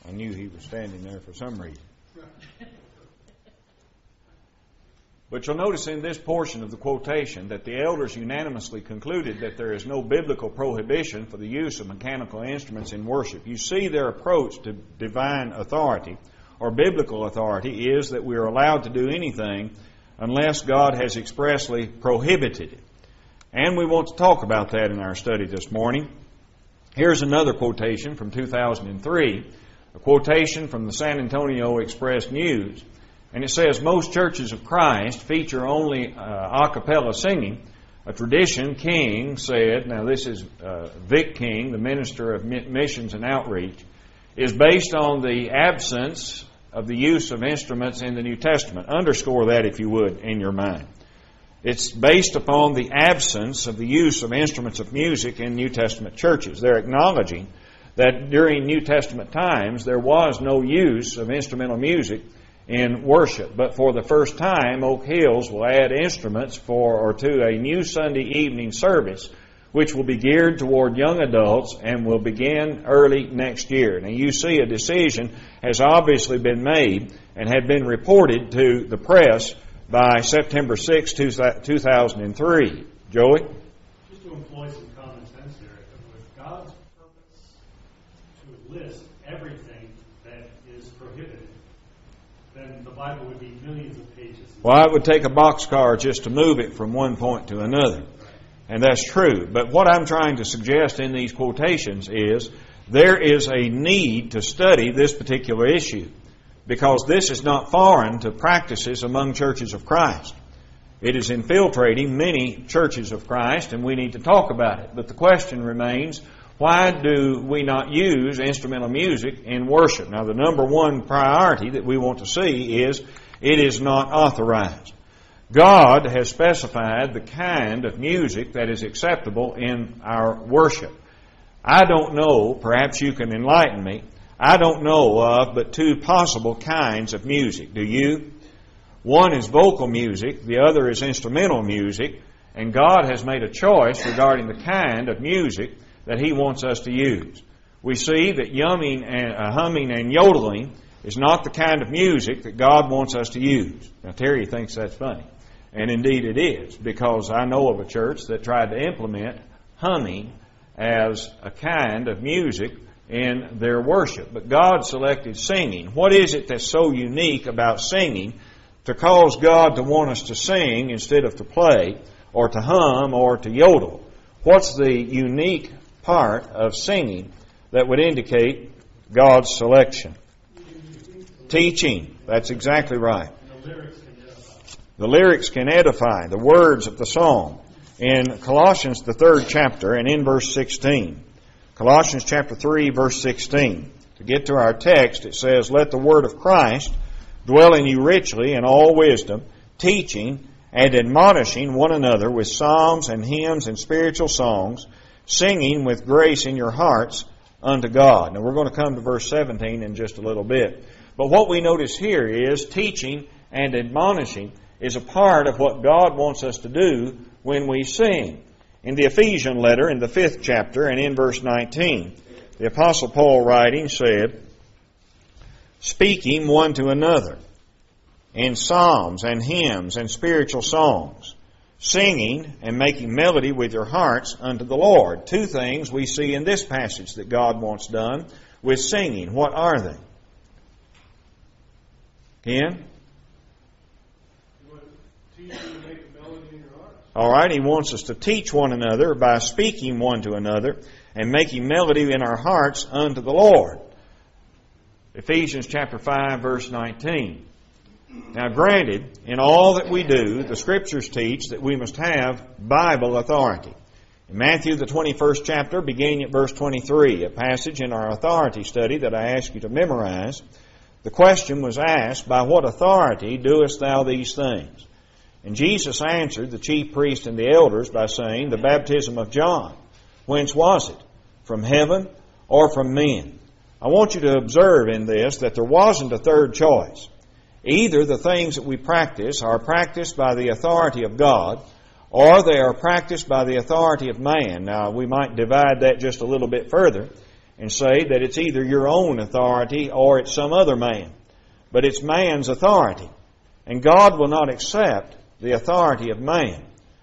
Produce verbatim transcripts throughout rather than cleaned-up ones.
I knew he was standing there for some reason. But you'll notice in this portion of the quotation that the elders unanimously concluded that there is no biblical prohibition for the use of mechanical instruments in worship. You see, their approach to divine authority or biblical authority is that we are allowed to do anything unless God has expressly prohibited it. And we want to talk about that in our study this morning. Here's another quotation from two thousand three, a quotation from the San Antonio Express News. And it says, most churches of Christ feature only uh, a cappella singing, a tradition King said, now this is uh, Vic King, the Minister of Missions and Outreach, is based on the absence of the use of instruments in the New Testament. Underscore that, if you would, in your mind. It's based upon the absence of the use of instruments of music in New Testament churches. They're acknowledging that during New Testament times there was no use of instrumental music in worship. But for the first time, Oak Hills will add instruments for or to a new Sunday evening service, which will be geared toward young adults and will begin early next year. Now you see a decision has obviously been made and had been reported to the press by September sixth, two thousand three. Joey? Just to employ some common sense here, with God's purpose to list everything that is prohibited, then the Bible would be millions of pages. Well, it would take a boxcar just to move it from one point to another. And that's true. But what I'm trying to suggest in these quotations is there is a need to study this particular issue, because this is not foreign to practices among churches of Christ. It is infiltrating many churches of Christ, and we need to talk about it. But the question remains, why do we not use instrumental music in worship? Now, the number one priority that we want to see is it is not authorized. God has specified the kind of music that is acceptable in our worship. I don't know, perhaps you can enlighten me, I don't know of but two possible kinds of music. Do you? One is vocal music, the other is instrumental music, and God has made a choice regarding the kind of music that He wants us to use. We see that yumming and, uh, humming and yodeling is not the kind of music that God wants us to use. Now, Terry thinks that's funny. And indeed it is, because I know of a church that tried to implement humming as a kind of music in their worship. But God selected singing. What is it that's so unique about singing to cause God to want us to sing instead of to play or to hum or to yodel? What's the unique part of singing that would indicate God's selection? Teaching. That's exactly right. The lyrics can edify, the words of the song. In Colossians, the third chapter, and in verse sixteen. Colossians chapter three, verse sixteen. To get to our text, it says, let the word of Christ dwell in you richly in all wisdom, teaching and admonishing one another with psalms and hymns and spiritual songs, singing with grace in your hearts unto God. Now we're going to come to verse seventeen in just a little bit. But what we notice here is teaching and admonishing is a part of what God wants us to do when we sing. In the Ephesian letter, in the fifth chapter, and in verse nineteen, the Apostle Paul writing said, speaking one to another in psalms and hymns and spiritual songs, singing and making melody with your hearts unto the Lord. Two things we see in this passage that God wants done with singing. What are they? Ken? All right, He wants us to teach one another by speaking one to another and making melody in our hearts unto the Lord. Ephesians chapter five, verse nineteen. Now granted, in all that we do, the Scriptures teach that we must have Bible authority. In Matthew, the twenty-first chapter, beginning at verse twenty-three, a passage in our authority study that I ask you to memorize, the question was asked, by what authority doest thou these things? And Jesus answered the chief priests and the elders by saying, the baptism of John. Whence was it? From heaven or from men? I want you to observe in this that there wasn't a third choice. Either the things that we practice are practiced by the authority of God, or they are practiced by the authority of man. Now, we might divide that just a little bit further and say that it's either your own authority or it's some other man. But it's man's authority. And God will not accept the authority of man.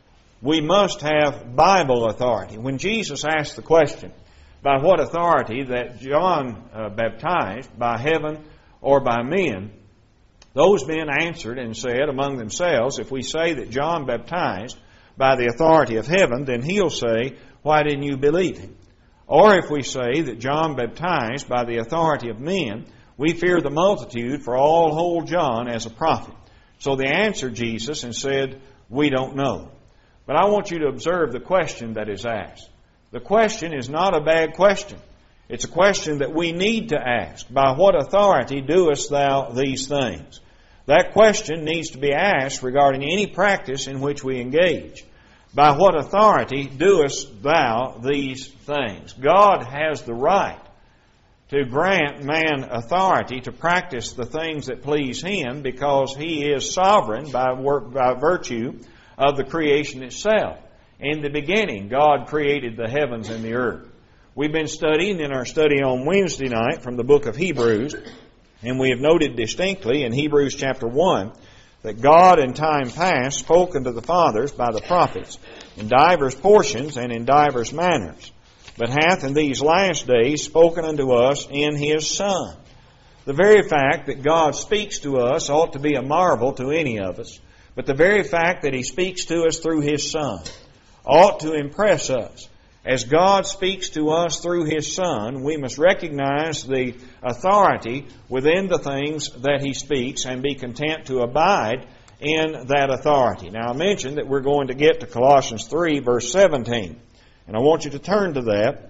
We must have Bible authority. When Jesus asked the question, by what authority that John uh, baptized, by heaven or by men, those men answered and said among themselves, if we say that John baptized by the authority of heaven, then he'll say, why didn't you believe him? Or if we say that John baptized by the authority of men, we fear the multitude, for all hold John as a prophet. So they answered Jesus and said, we don't know. But I want you to observe the question that is asked. The question is not a bad question. It's a question that we need to ask. By what authority doest thou these things? That question needs to be asked regarding any practice in which we engage. By what authority doest thou these things? God has the right to grant man authority to practice the things that please Him because He is sovereign by, work, by virtue of the creation itself. In the beginning, God created the heavens and the earth. We've been studying in our study on Wednesday night from the book of Hebrews, and we have noted distinctly in Hebrews chapter one that God in time past spoke unto the fathers by the prophets in divers portions and in divers manners, but hath in these last days spoken unto us in His Son. The very fact that God speaks to us ought to be a marvel to any of us, but the very fact that He speaks to us through His Son ought to impress us. As God speaks to us through His Son, we must recognize the authority within the things that He speaks and be content to abide in that authority. Now, I mentioned that we're going to get to Colossians three, verse seventeen. And I want you to turn to that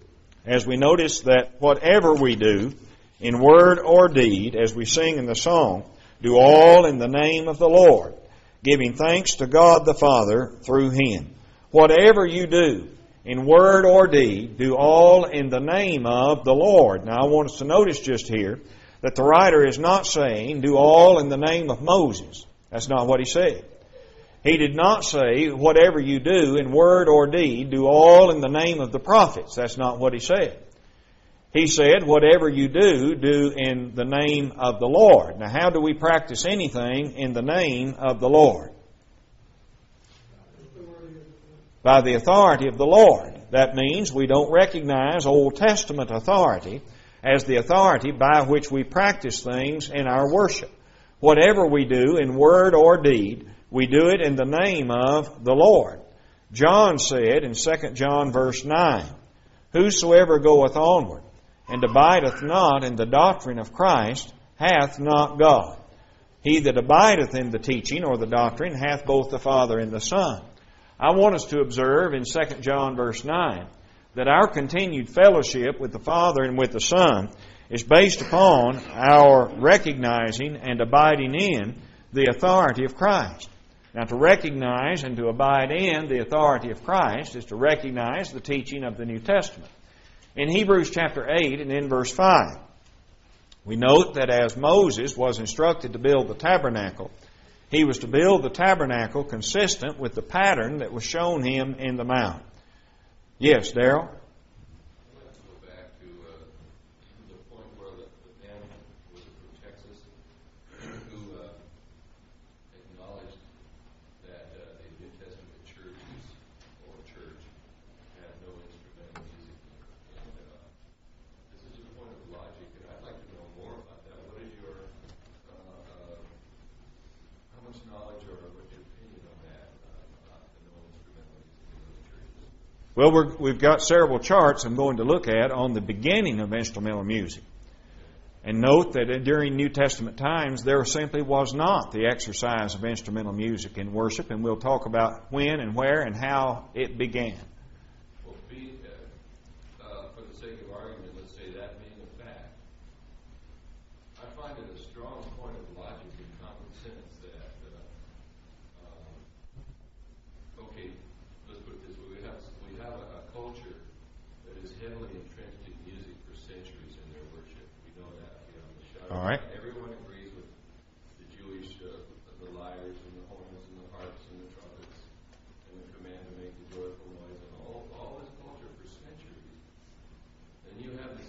as we notice that whatever we do, in word or deed, as we sing in the song, do all in the name of the Lord, giving thanks to God the Father through Him. Whatever you do, in word or deed, do all in the name of the Lord. Now, I want us to notice just here that the writer is not saying, do all in the name of Moses. That's not what he said. He did not say, whatever you do, in word or deed, do all in the name of the prophets. That's not what he said. He said, whatever you do, do in the name of the Lord. Now, how do we practice anything in the name of the Lord? By the authority of the Lord. That means we don't recognize Old Testament authority as the authority by which we practice things in our worship. Whatever we do in word or deed, we do it in the name of the Lord. John said in Second John verse nine, whosoever goeth onward and abideth not in the doctrine of Christ hath not God. He that abideth in the teaching or the doctrine hath both the Father and the Son. I want us to observe in Second John verse nine that our continued fellowship with the Father and with the Son is based upon our recognizing and abiding in the authority of Christ. Now, to recognize and to abide in the authority of Christ is to recognize the teaching of the New Testament. In Hebrews chapter eight and in verse five, we note that as Moses was instructed to build the tabernacle, he was to build the tabernacle consistent with the pattern that was shown him in the mount. Yes, Darrell? Let's go back to uh, the point where the, the man was from Texas who uh, acknowledged that uh, the New Testament churches or church had no instrumental music. And uh, this is a point of logic, and I'd like to know more about that. What is your uh, uh, how much knowledge or what's your opinion on that, uh, about the no instrumental music in those churches? Well, we're, we've got several charts I'm going to look at on the beginning of instrumental music. And note that during New Testament times, there simply was not the exercise of instrumental music in worship, and we'll talk about when and where and how it began. Well, be, uh, uh, for the sake of argument, let's say that being a fact, I find it a strong point of logic and common sense that, uh, um, okay, let's put it this way: we have we have a, a culture that is heavily entrenched in music for centuries in their worship. We know that. You know, the shout All right. Everyone agrees with the Jewish, uh, the lyres and the horns and the harps and the trumpets and the command to make the joyful noise and all all this culture for centuries. Then you have the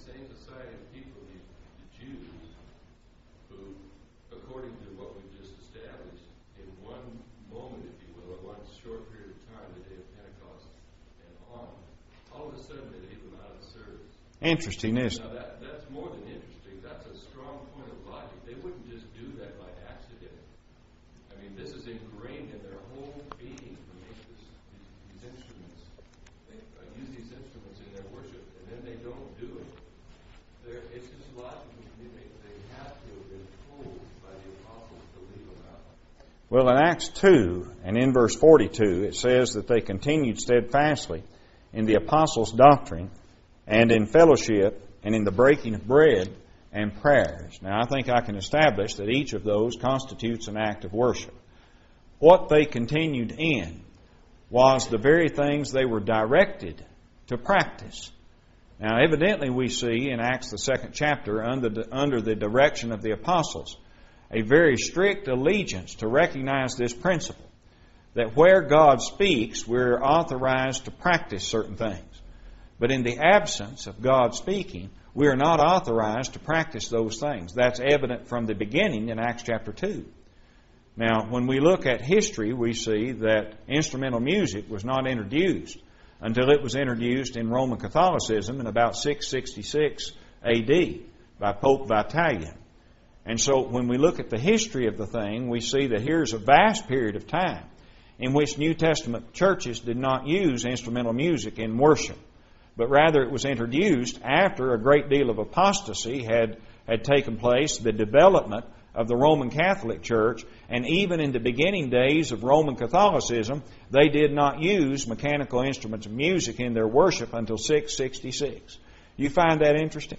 Interesting, isn't it? Now that, that's more than interesting. That's a strong point of logic. They wouldn't just do that by accident. I mean, this is ingrained in their whole being to make this, these, these instruments, they uh, use these instruments in their worship, and then they don't do it. They're, it's just logical to me. They, they have to have been told by the apostles to leave them out. Well, in Acts two and in verse forty-two, it says that they continued steadfastly in the apostles' doctrine and in fellowship and in the breaking of bread and prayers. Now, I think I can establish that each of those constitutes an act of worship. What they continued in was the very things they were directed to practice. Now, evidently we see in Acts the second chapter, under the, under the direction of the apostles, a very strict allegiance to recognize this principle, that where God speaks, we're authorized to practice certain things. But in the absence of God speaking, we are not authorized to practice those things. That's evident from the beginning in Acts chapter two. Now, when we look at history, we see that instrumental music was not introduced until it was introduced in Roman Catholicism in about six sixty-six A D by Pope Vitalian. And so when we look at the history of the thing, we see that here's a vast period of time in which New Testament churches did not use instrumental music in worship, but rather it was introduced after a great deal of apostasy had, had taken place, the development of the Roman Catholic Church, and even in the beginning days of Roman Catholicism, they did not use mechanical instruments of music in their worship until six sixty-six. You find that interesting?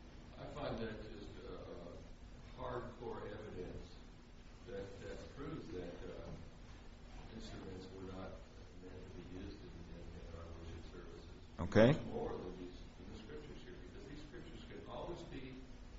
I find that just uh, hardcore evidence that, that proves that uh, instruments were not meant to be used in, in, in our worship services. Okay. Much more than these in the scriptures here, because these scriptures can always be,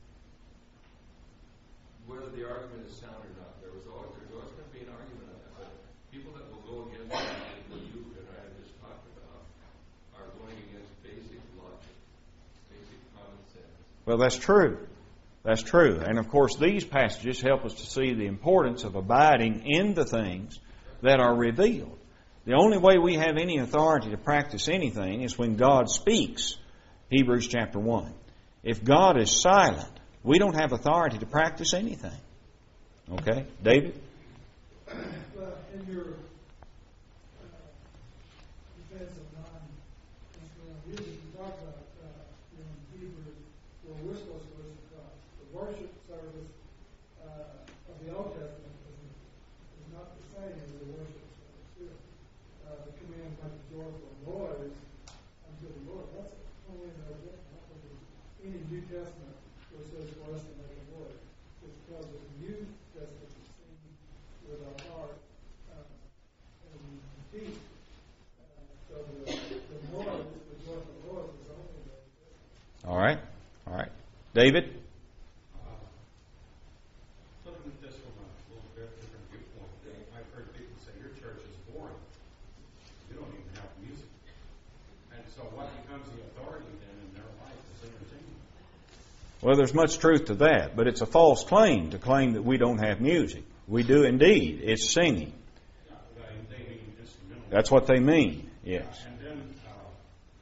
whether the argument is sound or not. There was always there's always going to be an argument on that. But people that will go against what you and I have just talked about are going against basic logic, basic common sense. Well, that's true. That's true. And of course, these passages help us to see the importance of abiding in the things that are revealed. The only way we have any authority to practice anything is when God speaks, Hebrews chapter one. If God is silent, we don't have authority to practice anything. Okay? David? Well, in your uh, defense of non-instrumental music, you talk about uh, in Hebrews where we're supposed to worship God. The worship service uh, of the Old Testament is, is not the same as the worship service here. Uh, the command like the joyful noise unto the Lord. That's only in the Old Testament. I don't think there's any New Testament where it says for us to make a noise. It tells us the New Testament to sing with our heart uh, and deep. Uh, so the, the noise, the joyful noise, is only in the Old Testament. All right. All right. David? Uh, looking at this from a little bit different viewpoint, I've heard people say your church is boring. You don't even have music. And so what becomes the authority then in their life is entertainment? Well, there's much truth to that, but it's a false claim to claim that we don't have music. We do indeed. It's singing. Yeah, they, they mean instrumental. That's what they mean, yes. And then uh,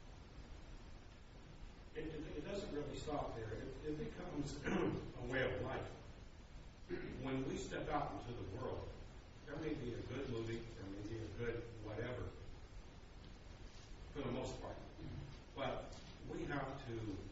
it, it, it doesn't really stop there. It, it becomes a way of life. When we step out into the world, there may be a good movie, there may be a good whatever, for the most part. But we have to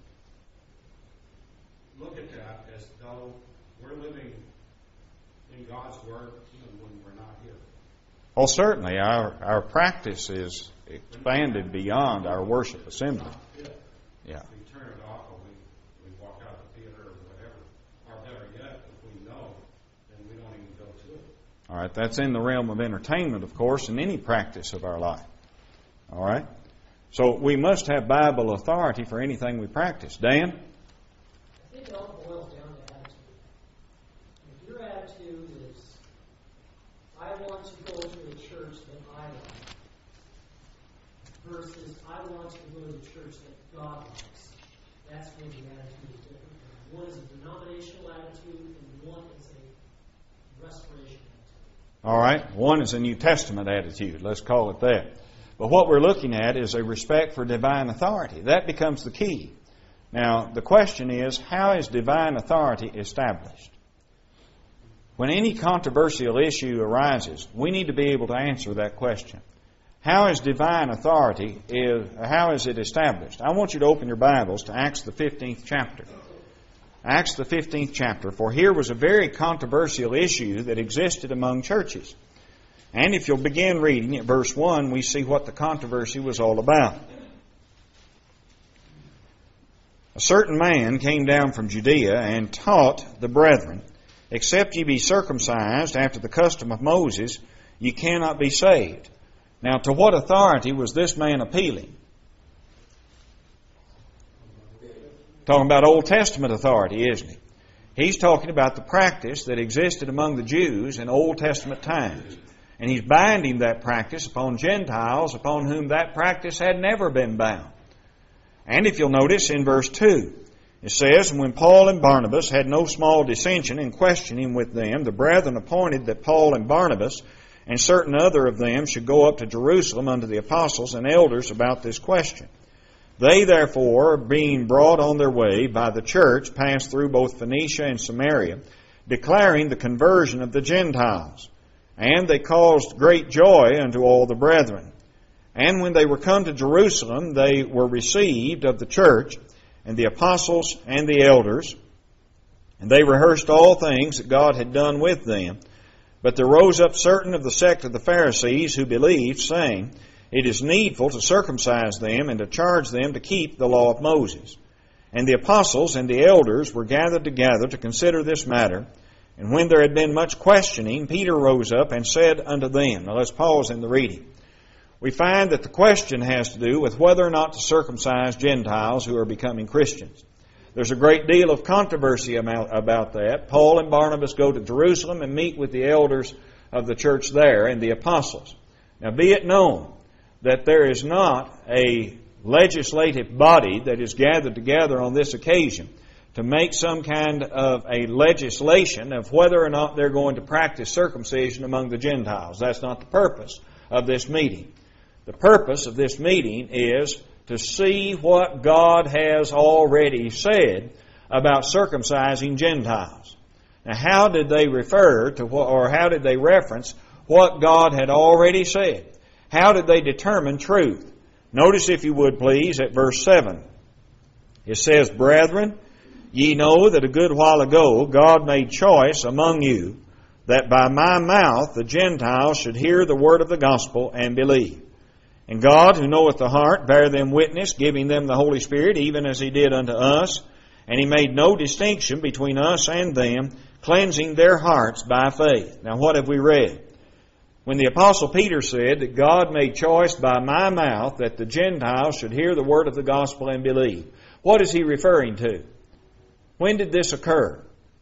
look at that as though we're living in God's Word even when we're not here. Well, certainly, our, our practice is expanded beyond our worship assembly. Yeah. We turn it off or we, we walk out of the theater or whatever. Or better yet, if we know, then we don't even go to it. All right, that's in the realm of entertainment, of course, in any practice of our life. All right? So we must have Bible authority for anything we practice. Dan? I think it all boils down to attitude. If your attitude is, I want to go to a church that I like, versus I want to go to the church that God likes, that's when the attitude is different. One is a denominational attitude, and one is a restoration attitude. All right, one is a New Testament attitude. Let's call it that. But what we're looking at is a respect for divine authority. That becomes the key. Now, the question is, how is divine authority established? When any controversial issue arises, we need to be able to answer that question. How is divine authority, is, how is it established? I want you to open your Bibles to Acts the fifteenth chapter. Acts the fifteenth chapter, for here was a very controversial issue that existed among churches. And if you'll begin reading at verse one, we see what the controversy was all about. A certain man came down from Judea and taught the brethren, except ye be circumcised after the custom of Moses, ye cannot be saved. Now, to what authority was this man appealing? Talking about Old Testament authority, isn't he? He's talking about the practice that existed among the Jews in Old Testament times. And he's binding that practice upon Gentiles upon whom that practice had never been bound. And if you'll notice in verse two, it says, "And when Paul and Barnabas had no small dissension in questioning with them, the brethren appointed that Paul and Barnabas and certain other of them should go up to Jerusalem unto the apostles and elders about this question. They therefore, being brought on their way by the church, passed through both Phoenicia and Samaria, declaring the conversion of the Gentiles. And they caused great joy unto all the brethren. And when they were come to Jerusalem, they were received of the church, and the apostles and the elders, and they rehearsed all things that God had done with them. But there rose up certain of the sect of the Pharisees who believed, saying, It is needful to circumcise them and to charge them to keep the law of Moses. And the apostles and the elders were gathered together to consider this matter. And when there had been much questioning, Peter rose up and said unto them," now let's pause in the reading. We find that the question has to do with whether or not to circumcise Gentiles who are becoming Christians. There's a great deal of controversy about that. Paul and Barnabas go to Jerusalem and meet with the elders of the church there and the apostles. Now be it known that there is not a legislative body that is gathered together on this occasion to make some kind of a legislation of whether or not they're going to practice circumcision among the Gentiles. That's not the purpose of this meeting. The purpose of this meeting is to see what God has already said about circumcising Gentiles. Now, how did they refer to what, or how did they reference what God had already said? How did they determine truth? Notice, if you would please, at verse seven. It says, "Brethren, ye know that a good while ago God made choice among you, that by my mouth the Gentiles should hear the word of the gospel and believe. And God, who knoweth the heart, bare them witness, giving them the Holy Spirit, even as He did unto us. And He made no distinction between us and them, cleansing their hearts by faith." Now, what have we read? When the Apostle Peter said that God made choice by my mouth that the Gentiles should hear the word of the gospel and believe, what is he referring to? When did this occur?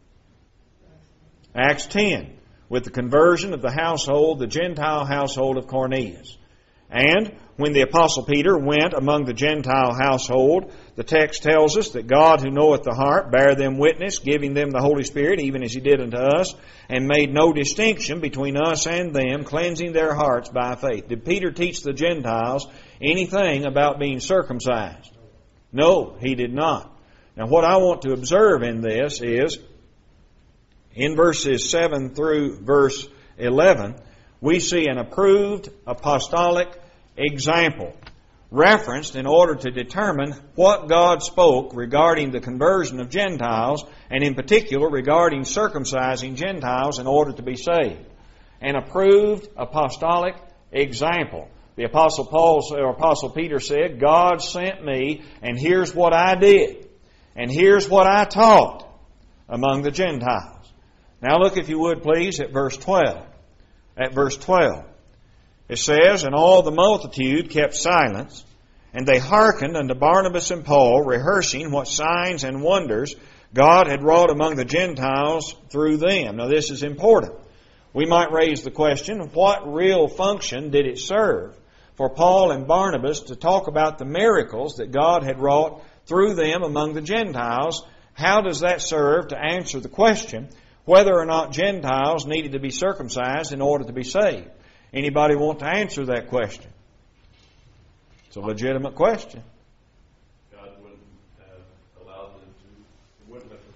Acts ten, with the conversion of the household, the Gentile household of Cornelius. And when the Apostle Peter went among the Gentile household, the text tells us that God, who knoweth the heart, bare them witness, giving them the Holy Spirit, even as He did unto us, and made no distinction between us and them, cleansing their hearts by faith. Did Peter teach the Gentiles anything about being circumcised? No, he did not. Now, what I want to observe in this is, in verses seven through verse eleven, we see an approved apostolic example referenced in order to determine what God spoke regarding the conversion of Gentiles, and in particular regarding circumcising Gentiles in order to be saved. An approved apostolic example. The Apostle Paul or Apostle Peter said, "God sent me, and here's what I did, and here's what I taught among the Gentiles." Now look, if you would please, at verse twelve. At verse twelve. It says, "And all the multitude kept silence, and they hearkened unto Barnabas and Paul, rehearsing what signs and wonders God had wrought among the Gentiles through them." Now this is important. We might raise the question, what real function did it serve for Paul and Barnabas to talk about the miracles that God had wrought through them among the Gentiles? How does that serve to answer the question whether or not Gentiles needed to be circumcised in order to be saved? Anybody want to answer that question? It's a legitimate question. God wouldn't have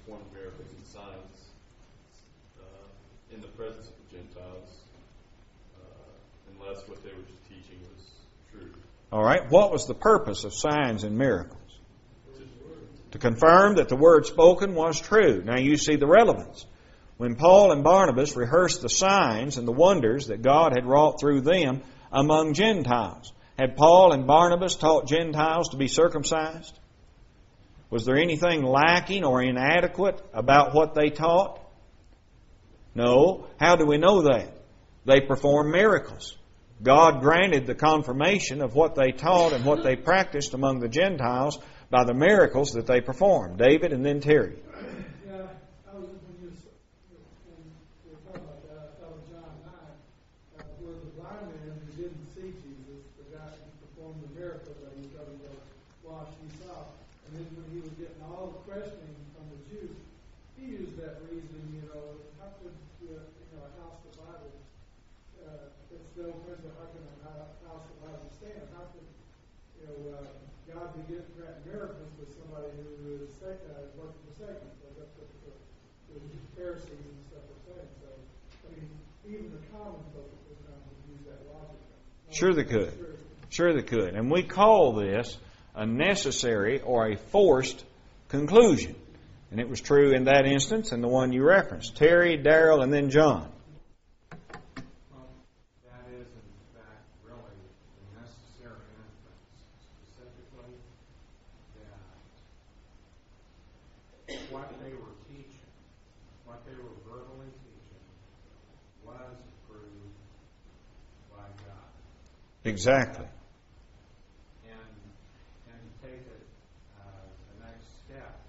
performed miracles and signs uh, in the presence of the Gentiles, uh, unless what they were teaching was true. All right. What was the purpose of signs and miracles? To confirm that the word spoken was true. Now you see the relevance. When Paul and Barnabas rehearsed the signs and the wonders that God had wrought through them among Gentiles, had Paul and Barnabas taught Gentiles to be circumcised? Was there anything lacking or inadequate about what they taught? No. How do we know that? They performed miracles. God granted the confirmation of what they taught and what they practiced among the Gentiles by the miracles that they performed. David and then Terry. Yeah, I was when you when you were talking about that, I thought of John nine, uh, where the blind man who didn't see Jesus, the guy who performed the miracle that he was going to go wash, he saw, and then when he was getting all the questioning from the Jews, he used that reasoning, you know, how could you know a house divided? Uh, it's no question how can a house divided stand? How could you know? Uh, God begin to grant miracles with somebody who is uh, working for Satan. So that's what the, the Pharisees and stuff are saying. So, I mean, even the common folk at the time would use that logic. No, Sure they could. Sure they could. And we call this a necessary or a forced conclusion. And it was true in that instance and the one you referenced. Terry, Darrell, and then John. What they were teaching, what they were verbally teaching, was approved by God. Exactly. And and to take it uh, the next step,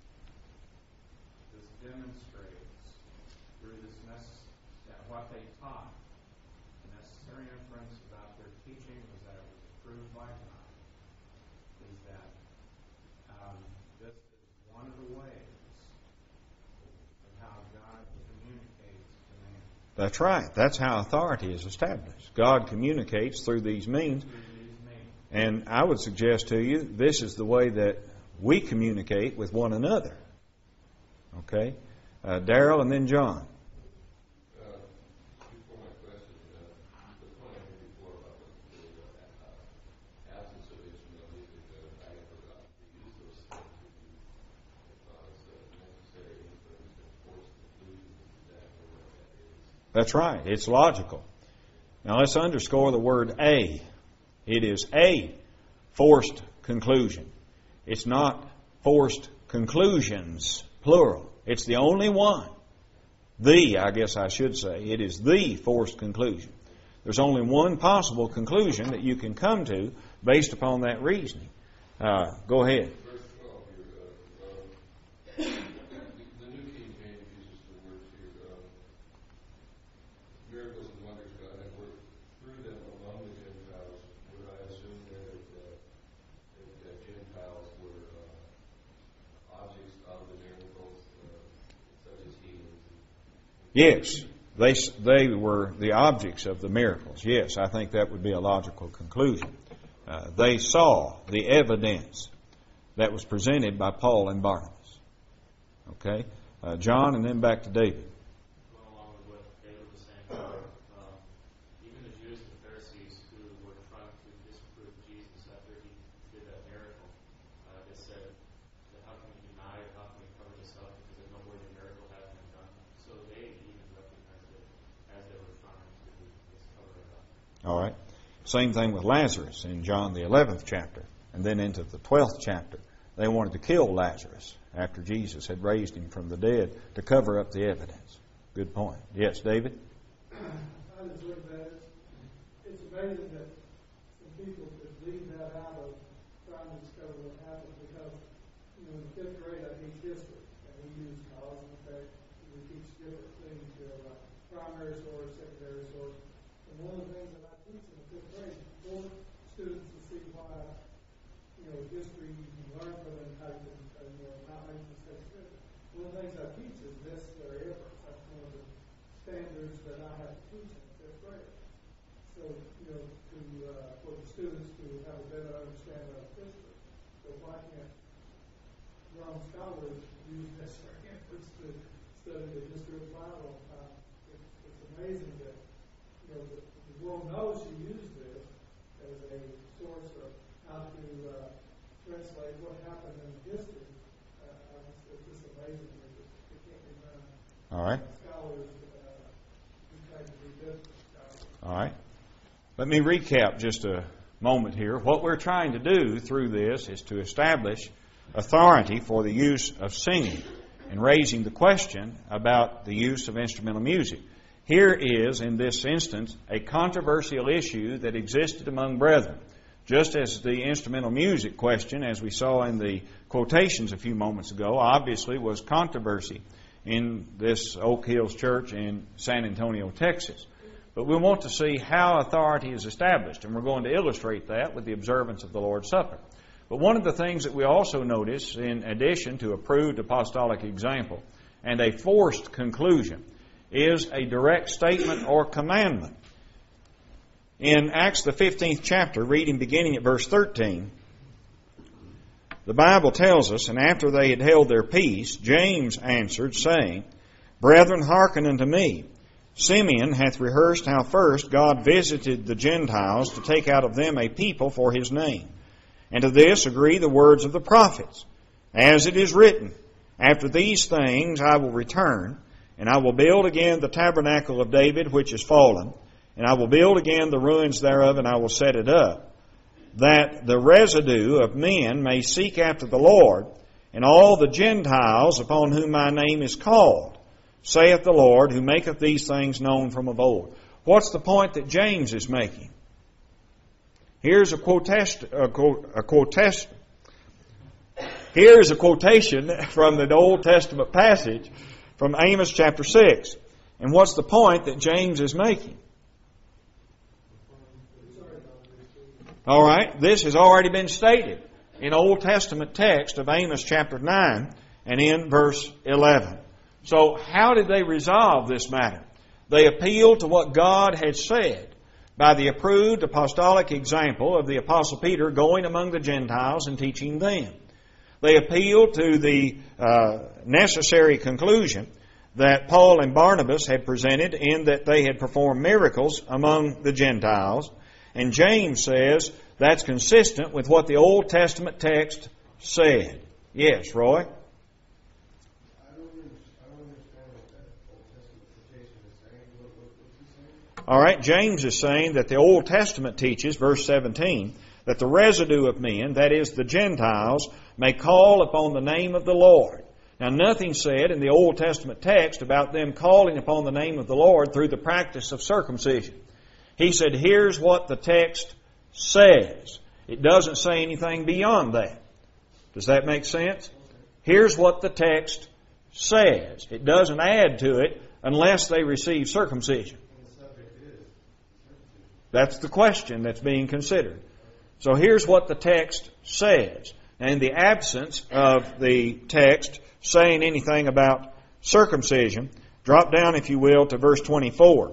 this demonstrates through this necess- that what they taught, the necessary inference about their teaching was that it was approved by God. Is that um, this is one of the ways how God communicates to man. That's right. That's how authority is established. God communicates through these means. And I would suggest to you, this is the way that we communicate with one another. Okay? Uh, Darrell and then John. That's right. It's logical. Now let's underscore the word a. It is a forced conclusion. It's not forced conclusions, plural. It's the only one. The, I guess I should say, it is the forced conclusion. There's only one possible conclusion that you can come to based upon that reasoning. Uh, go ahead. Yes, they they were the objects of the miracles. Yes, I think that would be a logical conclusion. Uh, they saw the evidence that was presented by Paul and Barnabas. Okay, uh, John, and then back to David. Going along with what David was saying, um, even the Jews and the Pharisees who were trying to disprove Jesus after he did that miracle, uh, they said, "How can we deny it? How can we cover this up? Because there's no way the miracle has been done." So they even recognized it as they were trying to just cover it up. All right. Same thing with Lazarus in John the eleventh chapter, and then into the twelfth chapter. They wanted to kill Lazarus after Jesus had raised him from the dead to cover up the evidence. Good point. Yes, David? I just look at it. It's amazing that some people could leave that out of trying to discover what happened because, you know, in the fifth grade I teach history, and we use cause and effect. We teach different things, you know, like primary source, secondary source. And one of the things that I teach in the fifth grade is for students to see why, you know, history, you can learn from it and how you can, uh, you know, not make mistakes. One of the things I teach is necessary efforts. That's one of the standards that I have to teach in the fifth grade. So, you know, to uh, for the students to have a better understanding of history. So why can't Rome scholars use necessary efforts? the history of the Bible, uh, it, it's amazing that you know the, the world knows she used this as a source of how to uh, translate what happened in history. Uh, it's, it's just amazing. It, just, it can't be done. All right. Scholars, uh, we try to do this. All right. Let me recap just a moment here. What we're trying to do through this is to establish authority for the use of singing and raising the question about the use of instrumental music. Here is, in this instance, a controversial issue that existed among brethren. Just as the instrumental music question, as we saw in the quotations a few moments ago, obviously was controversy in this Oak Hills Church in San Antonio, Texas. But we want to see how authority is established, and we're going to illustrate that with the observance of the Lord's Supper. But one of the things that we also notice, in addition to approved apostolic example and a forced conclusion, is a direct statement or commandment. In Acts the fifteenth chapter, reading beginning at verse thirteen, the Bible tells us, "And after they had held their peace, James answered, saying, Brethren, hearken unto me. Simeon hath rehearsed how first God visited the Gentiles to take out of them a people for His name. And to this agree the words of the prophets. As it is written, After these things I will return, and I will build again the tabernacle of David which is fallen, and I will build again the ruins thereof, and I will set it up, that the residue of men may seek after the Lord, and all the Gentiles upon whom my name is called, saith the Lord, who maketh these things known from of old." What's the point that James is making? Here's a quotation. A quotation. Here's a quotation from the Old Testament passage from Amos chapter six. And what's the point that James is making? All right, this has already been stated in Old Testament text of Amos chapter nine and in verse eleven. So how did they resolve this matter? They appealed to what God had said by the approved apostolic example of the Apostle Peter going among the Gentiles and teaching them. They appealed to the uh, necessary conclusion that Paul and Barnabas had presented in that they had performed miracles among the Gentiles. And James says that's consistent with what the Old Testament text said. Yes, Roy? All right, James is saying that the Old Testament teaches, verse seventeen, that the residue of men, that is the Gentiles, may call upon the name of the Lord. Now, nothing said in the Old Testament text about them calling upon the name of the Lord through the practice of circumcision. He said, here's what the text says. It doesn't say anything beyond that. Does that make sense? Here's what the text says. It doesn't add to it unless they receive circumcision. That's the question that's being considered. So here's what the text says. In the absence of the text saying anything about circumcision, drop down, if you will, to verse twenty-four.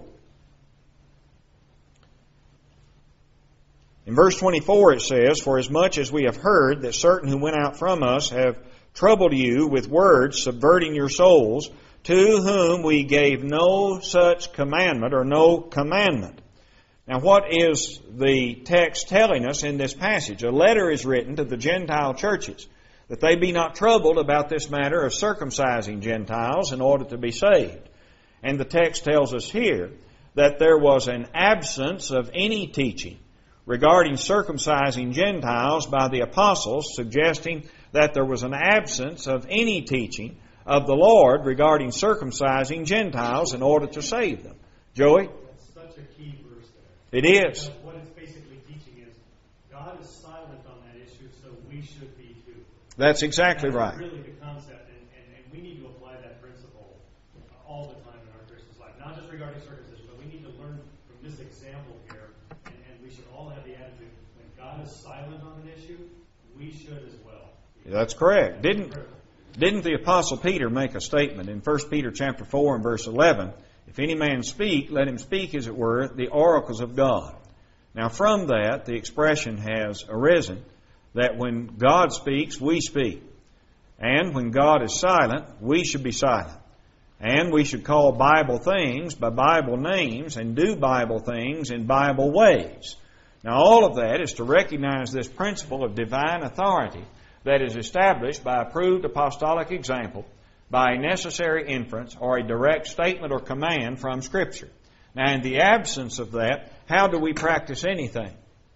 In verse twenty-four it says, "For as much as we have heard that certain who went out from us have troubled you with words, subverting your souls, to whom we gave no such commandment," or no commandment. Now, what is the text telling us in this passage? A letter is written to the Gentile churches that they be not troubled about this matter of circumcising Gentiles in order to be saved. And the text tells us here that there was an absence of any teaching regarding circumcising Gentiles by the apostles, suggesting that there was an absence of any teaching of the Lord regarding circumcising Gentiles in order to save them. Joey? That's such a key verse there. It is. Because what it's basically teaching is God is silent on that issue, so we should be too. That's exactly That's right. really the concept, and, and, and we need to apply that principle all the time in our Christian life. Not just regarding circumcision, but we need to learn from this example here, and, and we should all have the attitude, when God is silent on an issue, we should as well. That's correct. Didn't didn't the Apostle Peter make a statement in First Peter chapter four and verse eleven? If any man speak, let him speak, as it were, the oracles of God. Now from that, the expression has arisen that when God speaks, we speak. And when God is silent, we should be silent. And we should call Bible things by Bible names and do Bible things in Bible ways. Now, all of that is to recognize this principle of divine authority that is established by approved apostolic example, by a necessary inference, or a direct statement or command from Scripture. Now, in the absence of that, how do we practice anything?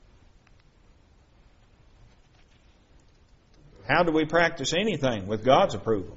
How do we practice anything with God's approval?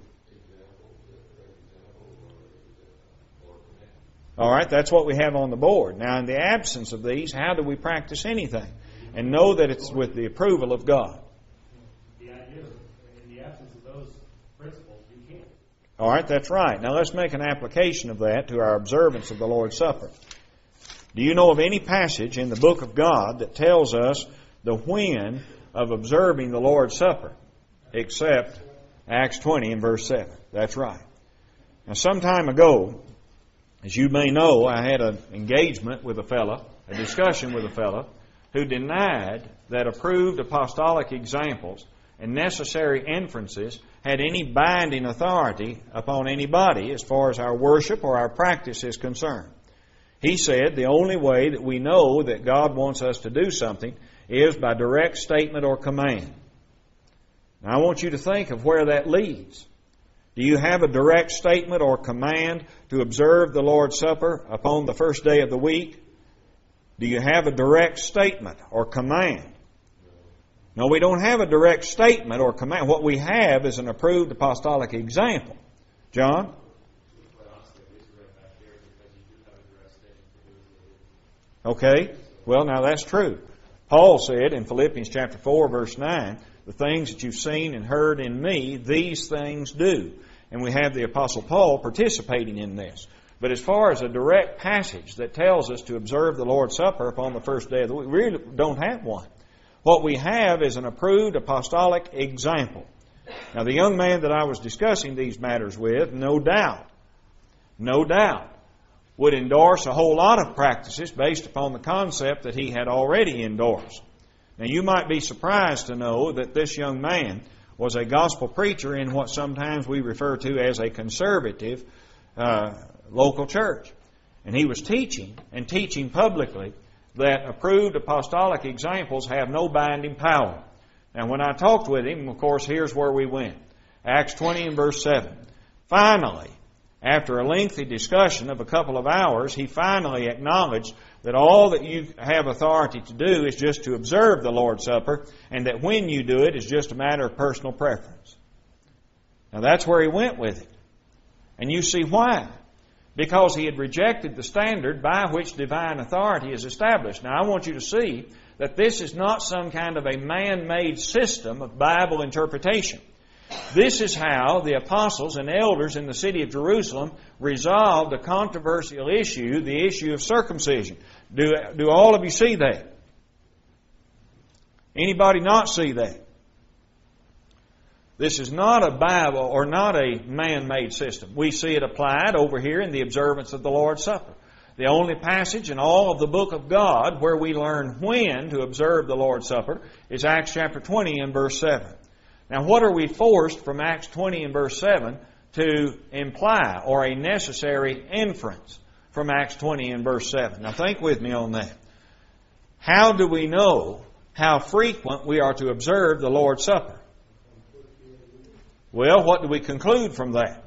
All right, that's what we have on the board. Now, in the absence of these, how do we practice anything? And know that it's with the approval of God. The idea is, in the absence of those principles, you can't. All right, that's right. Now, let's make an application of that to our observance of the Lord's Supper. Do you know of any passage in the book of God that tells us the when of observing the Lord's Supper? Except Acts twenty and verse seven. That's right. Now, some time ago, as you may know, I had an engagement with a fellow, a discussion with a fellow, who denied that approved apostolic examples and necessary inferences had any binding authority upon anybody as far as our worship or our practice is concerned. He said the only way that we know that God wants us to do something is by direct statement or command. Now, I want you to think of where that leads. Do you have a direct statement or command to observe the Lord's Supper upon the first day of the week? Do you have a direct statement or command? No, we don't have a direct statement or command. What we have is an approved apostolic example. John? Okay. Well, now that's true. Paul said in Philippians chapter four, verse nine, the things that you've seen and heard in me, these things do. And we have the Apostle Paul participating in this. But as far as a direct passage that tells us to observe the Lord's Supper upon the first day of the week, we really don't have one. What we have is an approved apostolic example. Now, the young man that I was discussing these matters with, no doubt, no doubt, would endorse a whole lot of practices based upon the concept that he had already endorsed. Now, you might be surprised to know that this young man was a gospel preacher in what sometimes we refer to as a conservative uh, local church. And he was teaching, and teaching publicly, that approved apostolic examples have no binding power. Now, when I talked with him, of course, here's where we went. Acts twenty and verse seven. Finally, after a lengthy discussion of a couple of hours, he finally acknowledged that all that you have authority to do is just to observe the Lord's Supper, and that when you do it is just a matter of personal preference. Now, that's where he went with it. And you see why. Because he had rejected the standard by which divine authority is established. Now, I want you to see that this is not some kind of a man-made system of Bible interpretation. This is how the apostles and elders in the city of Jerusalem resolved a controversial issue, the issue of circumcision. Do, do all of you see that? Anybody not see that? This is not a Bible or not a man-made system. We see it applied over here in the observance of the Lord's Supper. The only passage in all of the book of God where we learn when to observe the Lord's Supper is Acts chapter twenty and verse seven. Now, what are we forced from Acts twenty and verse seven to imply, or a necessary inference from Acts twenty and verse seven? Now, think with me on that. How do we know how frequent we are to observe the Lord's Supper? Well, what do we conclude from that?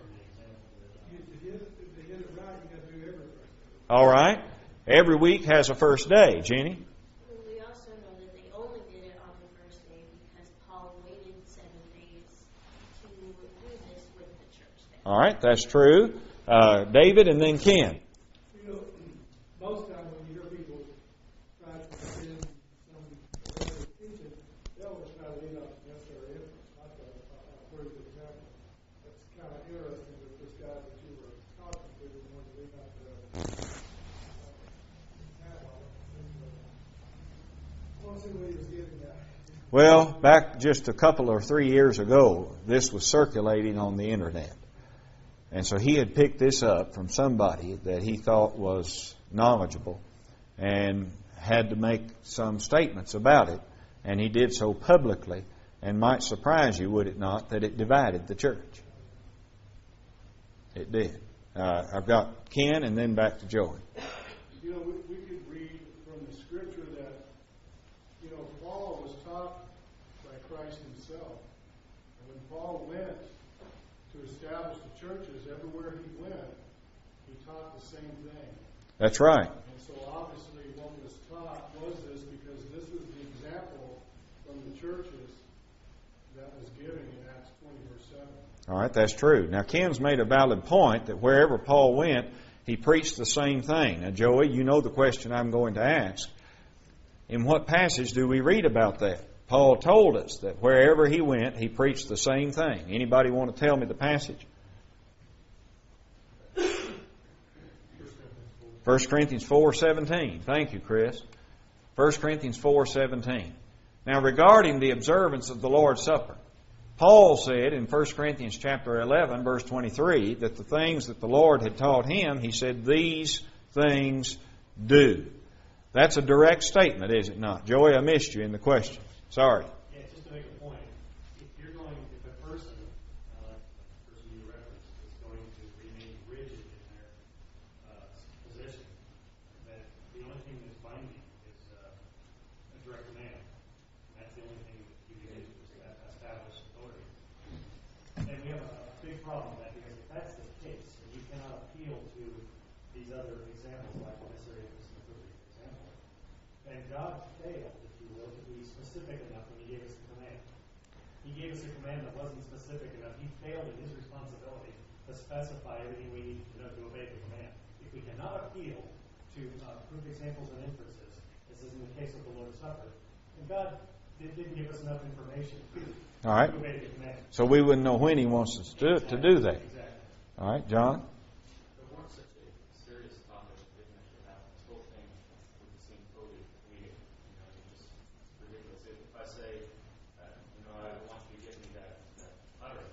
All right. Every week has a first day. Jeannie? We also know that they only did it on the first day because Paul waited seven days to do this with the church day. All right, that's true. Uh, David and then Ken. You know, most times when you hear people try to defend some teaching, they always try to lead up necessary inference. Not that a pretty good example. It's kind of interesting that this guy that you were talking to wanted to lead up to Well, back just a couple or three years ago, this was circulating on the internet. And so he had picked this up from somebody that he thought was knowledgeable and had to make some statements about it. And he did so publicly. And might surprise you, would it not, that it divided the church. It did. Uh, I've got Ken and then back to Joey. You know, we, we could read from the Scripture that, you know, Paul was taught by Christ himself. And when Paul went to establish the churches, everywhere he went, he taught the same thing. That's right. And so obviously what was taught was this, because this is the example from the churches that was given in Acts twenty, verse seven. All right, that's true. Now, Ken's made a valid point that wherever Paul went, he preached the same thing. Now, Joey, you know the question I'm going to ask. In what passage do we read about that? Paul told us that wherever he went, he preached the same thing. Anybody want to tell me the passage? First Corinthians four seventeen. Thank you, Chris. First Corinthians four seventeen. Now, regarding the observance of the Lord's Supper, Paul said in First Corinthians chapter eleven, verse twenty-three, that the things that the Lord had taught him, he said, these things do. That's a direct statement, is it not? Joey, I missed you in the question. Sorry. Yeah, just to make a point, if you're going, if a person, uh, the person you referenced, is going to remain rigid in their uh, position, that the only thing that's binding is uh, a direct command. That's the only thing that you can use to establish authority. And we have a, a big problem with that, because if that's the case, and you cannot appeal to these other examples, like necessary is a perfect example, then God failed, if you will, to be specific enough when He gave us the command. He gave us a command that wasn't specific enough. He failed in His responsibility to specify everything we need to know to obey the command. If we cannot appeal to uh, proof examples and inferences, as is in the case of the Lord's Supper, then God didn't give us enough information All right. to obey the command. So we wouldn't know when he wants us to do, to do that. Exactly. All right, John? If it weren't such a serious topic, it didn't actually happen. This whole thing would seem totally comedic. You know, it's just ridiculous. If, if I say, uh, you know, I want you to give me that, that putter,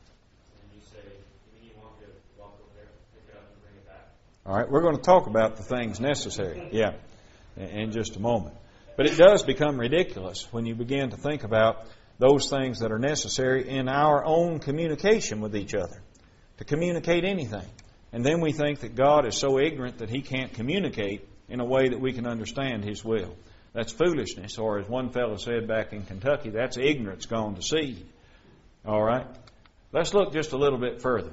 and you say, you mean you want me to walk over there, pick it up, and bring it back? All right, we're going to talk about the things necessary. Yeah, in, in just a moment. But it does become ridiculous when you begin to think about those things that are necessary in our own communication with each other, to communicate anything. And then we think that God is so ignorant that He can't communicate in a way that we can understand His will. That's foolishness, or as one fellow said back in Kentucky, that's ignorance gone to seed. All right? Let's look just a little bit further.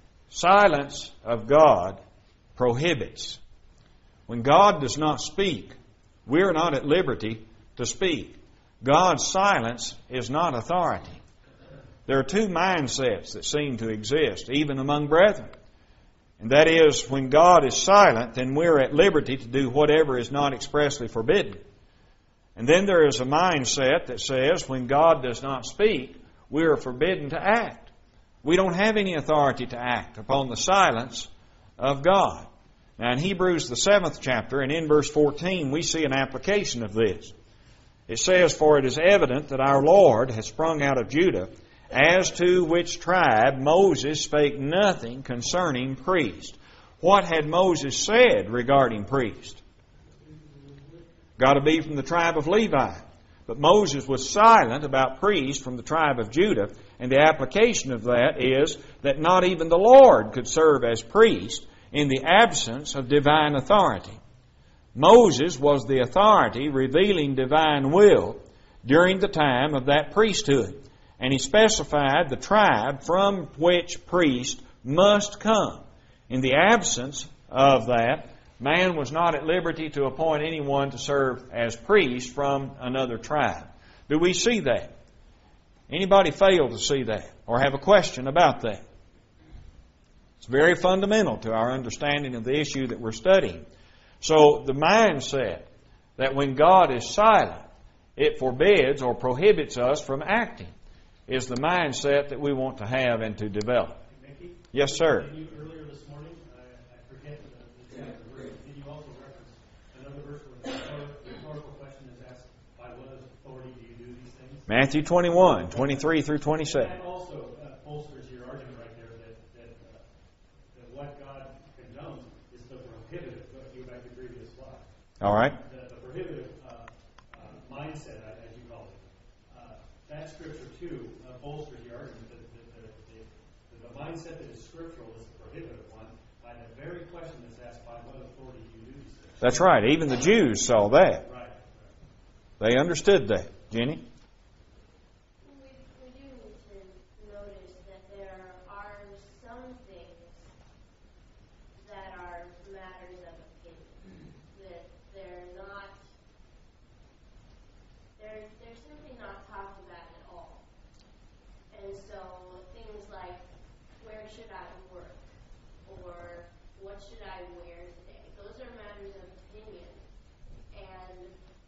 Silence of God prohibits. When God does not speak, we are not at liberty to speak. God's silence is not authority. There are two mindsets that seem to exist, even among brethren. And that is, when God is silent, then we're at liberty to do whatever is not expressly forbidden. And then there is a mindset that says, when God does not speak, we are forbidden to act. We don't have any authority to act upon the silence of God. Now, in Hebrews, the seventh chapter, and in verse fourteen, we see an application of this. It says, for it is evident that our Lord has sprung out of Judah, as to which tribe Moses spake nothing concerning priest. What had Moses said regarding priest? Got to be from the tribe of Levi. But Moses was silent about priest from the tribe of Judah, and the application of that is that not even the Lord could serve as priest in the absence of divine authority. Moses was the authority revealing divine will during the time of that priesthood. And he specified the tribe from which priest must come. In the absence of that, man was not at liberty to appoint anyone to serve as priest from another tribe. Do we see that? Anybody fail to see that or have a question about that? It's very fundamental to our understanding of the issue that we're studying. So the mindset that when God is silent, it forbids or prohibits us from acting is the mindset that we want to have and to develop. Mickey? Yes, sir. Did you earlier this morning, I, I forget the exact verse, did you also reference another verse where the rhetorical question is asked, by what authority do you do these things? Matthew twenty-one, twenty-three through twenty-seven. That also uh, bolsters your argument right there that, that, uh, that what God condones is the prohibitive. Go go back to the previous slide. All right. The, the prohibitive uh, uh, mindset, as you call it. Uh, that scripture, too, uh, bolsters your argument that, that, that, that the mindset that is scriptural is the prohibited one by the very question that's asked by what authority do you do these things? That's right. Even the Jews saw that. Right. They understood that. Jenny? We, we do need to notice that there are some things that are matters of opinion. That they're not, they're, they're simply not talked about at all. And so things like, where should I work? Or what should I wear today? Those are matters of opinion. And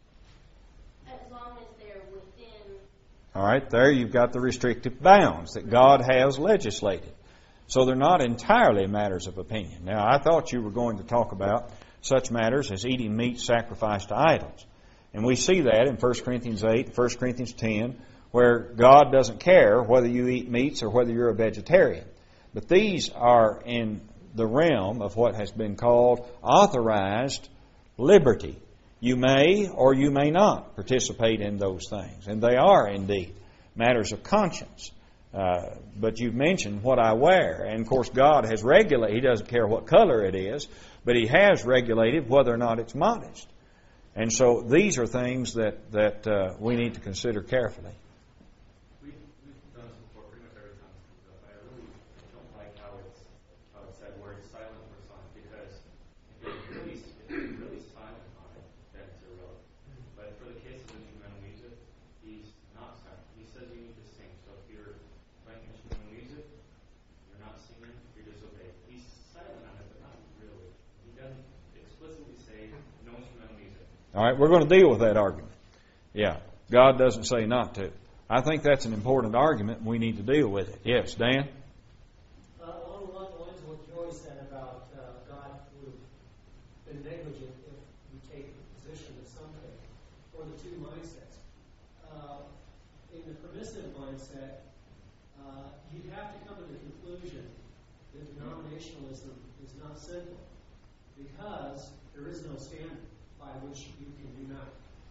as long as they're within. All right, there you've got the restrictive bounds that God has legislated. So they're not entirely matters of opinion. Now, I thought you were going to talk about such matters as eating meat sacrificed to idols. And we see that in First Corinthians eight and First Corinthians ten, where God doesn't care whether you eat meats or whether you're a vegetarian. But these are in the realm of what has been called authorized liberty. You may or you may not participate in those things. And they are indeed matters of conscience. Uh, but you've mentioned what I wear. And of course God has regulated, He doesn't care what color it is, but He has regulated whether or not it's modest. And so these are things that, that uh, we need to consider carefully. We've, we've done this before pretty much every time this comes up. I really don't like how it's, how it's said, where it's silent or silent, because if it's really, if it's really silent on it, then it's irrelevant. But for the case of instrumental music, He's not silent. He says you need to sing. So if you're playing instrumental music, you're not singing, you're disobeying. He's silent on it, but not really. He doesn't explicitly say no instrumental music. All right, we're going to deal with that argument. Yeah, God doesn't say not to. I think that's an important argument, and we need to deal with it. Yes, Dan? Uh, along the lines of what Joy said about uh, God would have been negligent if we take the position of something, or the two mindsets. Uh, in the permissive mindset, uh, you'd have to come to the conclusion that denominationalism is not sinful, because there is no standard by which you can unite.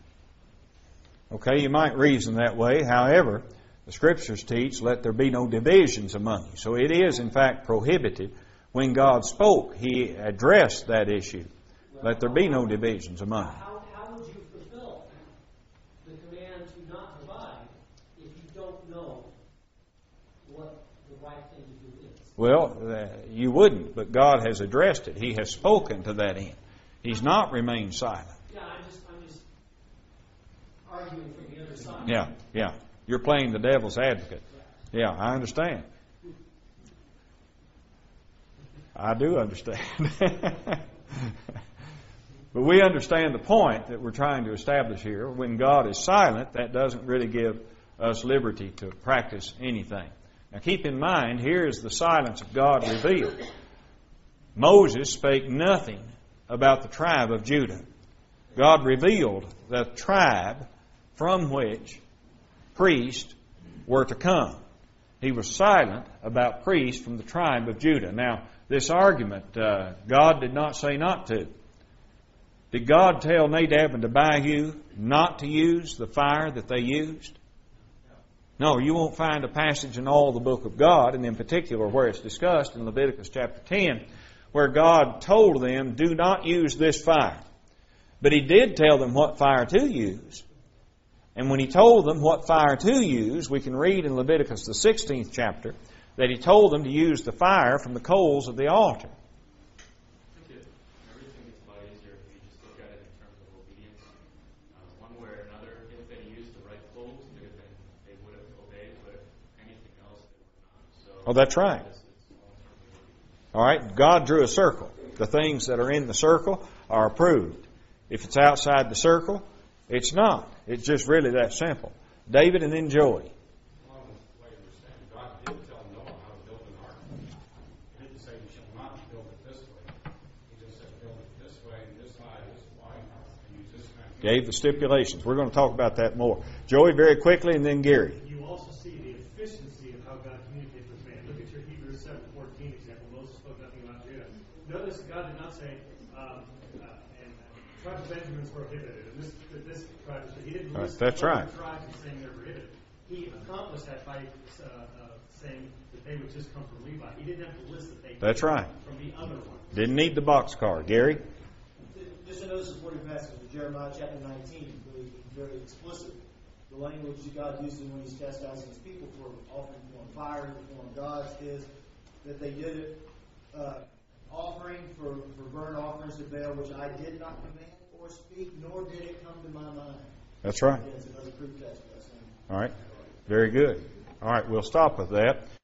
Okay, you might reason that way. However, the Scriptures teach, let there be no divisions among you. So it is, in fact, prohibited. When God spoke, He addressed that issue. Well, Let there be no divisions among you. How, how would you fulfill the command to not divide if you don't know what the right thing to do is? Well, uh, you wouldn't, but God has addressed it. He has spoken to that end. He's not remained silent. Yeah, I'm just, I'm just arguing from the other side. Yeah, yeah. You're playing the devil's advocate. Yeah, I understand. I do understand. But we understand the point that we're trying to establish here. When God is silent, that doesn't really give us liberty to practice anything. Now keep in mind, here is the silence of God revealed. Moses spake nothing about the tribe of Judah. God revealed the tribe from which priests were to come. He was silent about priests from the tribe of Judah. Now, this argument, uh, God did not say not to. Did God tell Nadab and Abihu not to use the fire that they used? No, you won't find a passage in all the book of God, and in particular where it's discussed in Leviticus chapter ten, where God told them, do not use this fire. But He did tell them what fire to use. And when He told them what fire to use, we can read in Leviticus the sixteenth chapter that He told them to use the fire from the coals of the altar. I think it, everything gets a lot easier if you just look at it in terms of obedience. Uh, one way or another, if they used the right coals, they, have been, they would have obeyed, but anything else, they would not. So, Oh, that's right. It's, it's all in terms of obedience. All right, God drew a circle. The things that are in the circle are approved. If it's outside the circle, it's not. It's just really that simple. David and then Joey. Along with what you were saying, God did tell Noah how to build an ark. He didn't say you shall not build it this way. He just said build it this way, and this high, this wide, and use this kind of. Gave the stipulations. We're going to talk about that more. Joey, very quickly, and then Gary. You also see the efficiency of how God communicates with man. Look at your Hebrews seven fourteen example. Moses spoke nothing about Judah. Notice God did not say, um, uh, and uh, tribe of Benjamin is prohibited, and this this tribe is. He didn't Right, list that's other right. tribes and saying they're prohibited. he accomplished that by uh, uh, saying that they would just come from Levi. He didn't have to list that they That's came right. from the other ones. Didn't need the boxcar. Gary? Just another supporting passage of Jeremiah chapter nineteen, very, very explicit. The language that God uses when He's chastising His people for offering foreign fire, the foreign gods, is that they did it uh, offering for, for burnt offerings to Baal, which I did not command or speak, nor did it come to my mind. That's right. It's another proof text for that same. All right. Very good. All right, we'll stop with that.